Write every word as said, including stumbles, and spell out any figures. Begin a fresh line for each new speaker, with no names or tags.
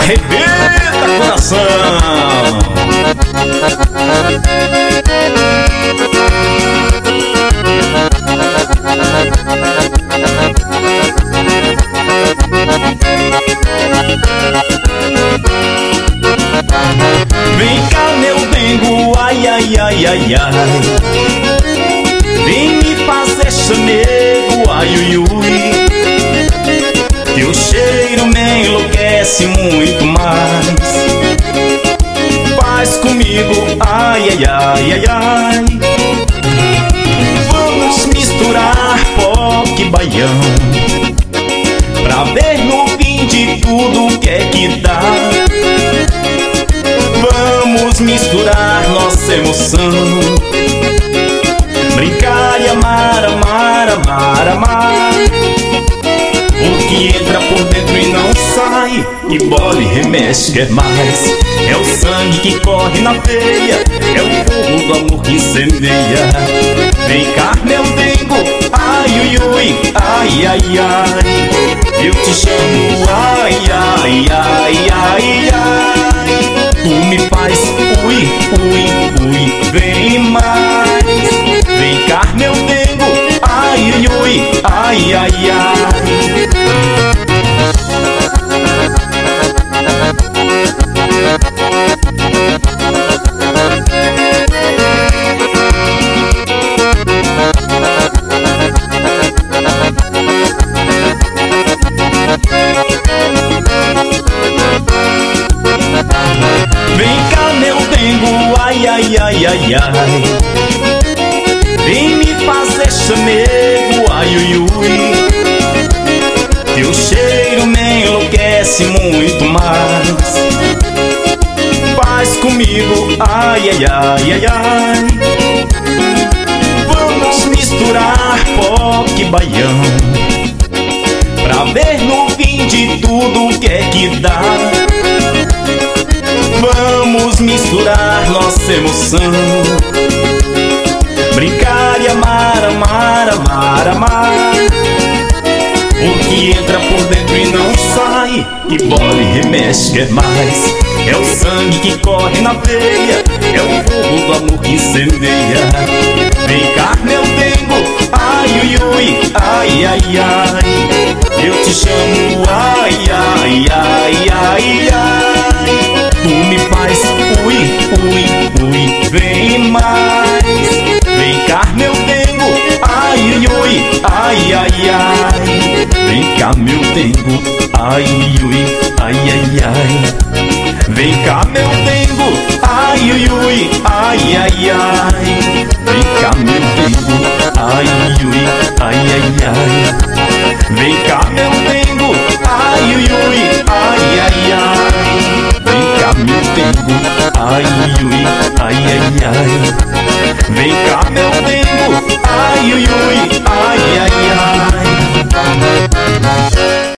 arrebenta coração. Vem cá meu dengo, ai ai ai ai ai, vem me fazer chamego, ai ui ui. Teu cheiro me enlouquece muito mais. Faz comigo, ai ai ai ai ai. Vamos misturar pop e baião, pra ver no fim de tudo o que é que dá. Vamos misturar nossa emoção, brincar e amar, amar, amar, amar. O que entra por dentro e não sai, que bola e remexe quer mais. É o sangue que corre na veia, é o fogo do amor que incendeia. Vem cá meu dengo, ai ui ui, ai ai ai. Eu te chamo, ai ai ai ai ai. Tu me faz ui ui ui, vem mais. Vem cá meu dengo, ai ui ui, ai ai ai. Vem cá meu dengo, ai ai ai ai ai, vem me fazer chamego, ai ui ui. Teu cheiro me enlouquece muito mais. Faz comigo, ai ai ai ai ai. Vamos misturar pop e baião, pra ver no fim de tudo o que é que dá. Vamos misturar nossa emoção, brincar e amar, amar, amar, amar. O que entra por dentro e não sai, que bola e remexe quer mais. É o sangue que corre na veia, é o fogo do amor que incendeia. Vem cá meu dengo, ai ui ui, ai ai ai. Eu te chamo, ai ai ai ai ai. Tu me faz ui ui ui, vem mais. Vem cá meu dengo, ai ui ui, ai ai ai. Vem cá meu dengo, ai ui, ai ai ai. Vem cá meu dengo, ai ui ui, ai ai ai. Vem cá meu dengo, ai ui, ai ai ai. Vem cá meu dengo, ai ui ui, ai ai ai. Vem cá meu dengo, ai ui, ai ai